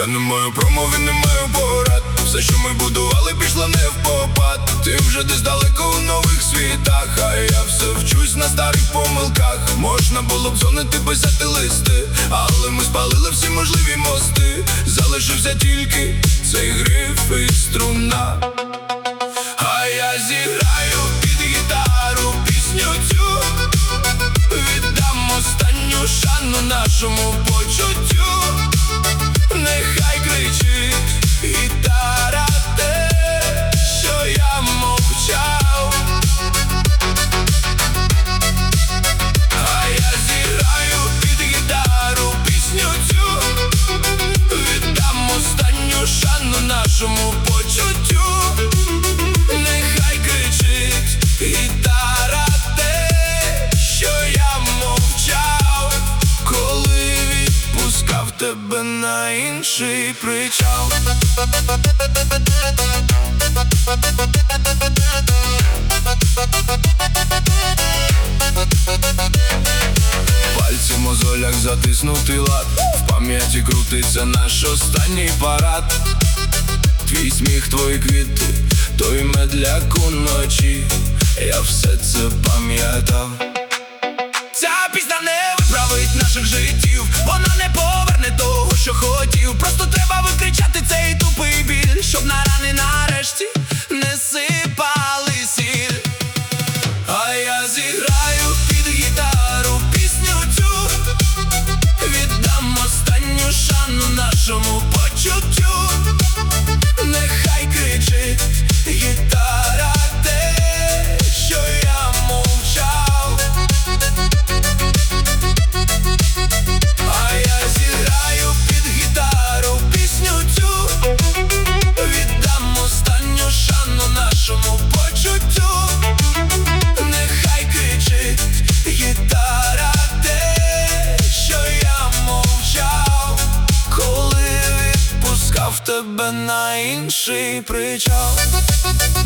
не маю промови, не маю порад. Все, що ми будували, пішло не в попад. Ти вже десь далеко у нових світах, а я все вчусь на старих помилках. Можна було б дзвонити, писати листи, але ми спалили всі можливі мости. Залишився тільки цей гриф і струна. А я зіграю під гітару пісню цю, віддам останню шану нашому почуттю. Нехай кричить гітара те, що я мовчав. А я зіграю під гітару пісню цю, віддам останню шану нашому почуттю. Нехай кричить гітара те, що я мовчав, коли відпускав тебе на інший причал. Пальці в мозолях затиснутий лад, в пам'яті крутиться наш останній парад. Твій сміх, твої квіти, той медляк уночі, я все це пам'ятав. Ця пісня не виправить наших життів, вона не поверне того, що хотів. Просто треба викричати цей тупий біль, щоб на рани нарешті не сипали сіль. А я зіграю під гітару пісню цю, віддам останню шану нашому почуттю. Нехай кричить гітара те, що я мовчав. А я зіграю під гітару пісню цю, віддам останню шану нашому почуттю. Нехай кричить гітара те, що я мовчав, коли відпускав тебе на інший причал.